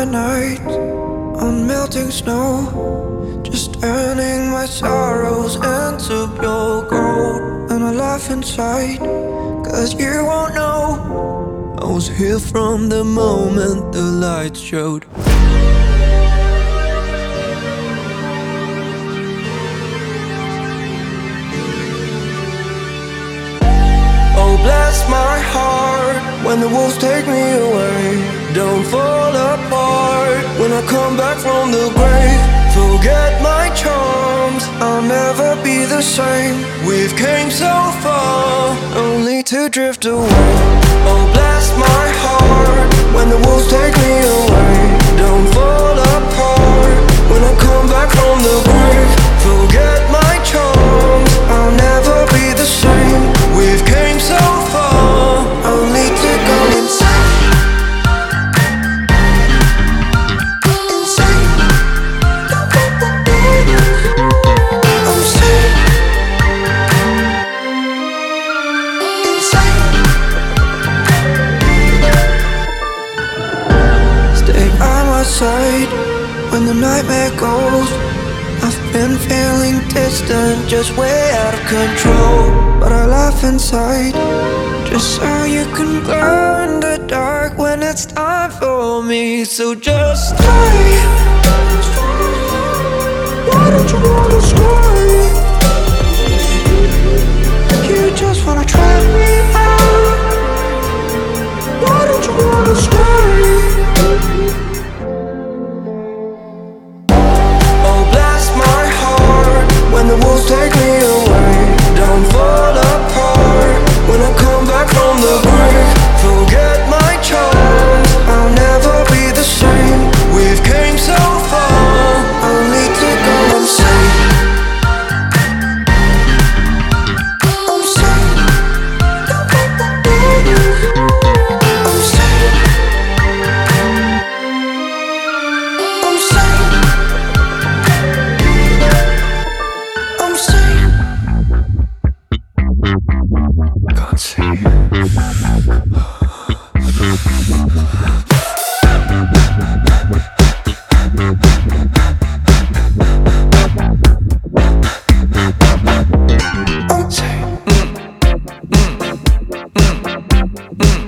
nights on melting snow, just turning my sorrows into pure gold. And I laugh inside, cause you won't know I was here from the moment the lights showed. Oh, bless my heart when the wolves take me away. Don't fall apart when I come back from the grave. Forget my charms, I'll never be the same. We've came so far, only to drift away. Oh, bless my heart when the wolves take me away. Don't fall apart when I come back from the grave. Forget my charms, I'll never be the same. We've came so far, only to go insane. Side when the nightmare goes. I've been feeling distant, just way out of control. But I laugh inside, just so you can glow in the dark when it's time for me. So just stay. Why don't you wanna stay? You just wanna trap me out. Why don't you wanna stay? When the wolves take me away, don't fall apart when I come back from the grave. Forget my charms, I'll never be the same. We've came so far, only to go insane. I'm sane. I'm sane. I'm sane. Can't see. I'm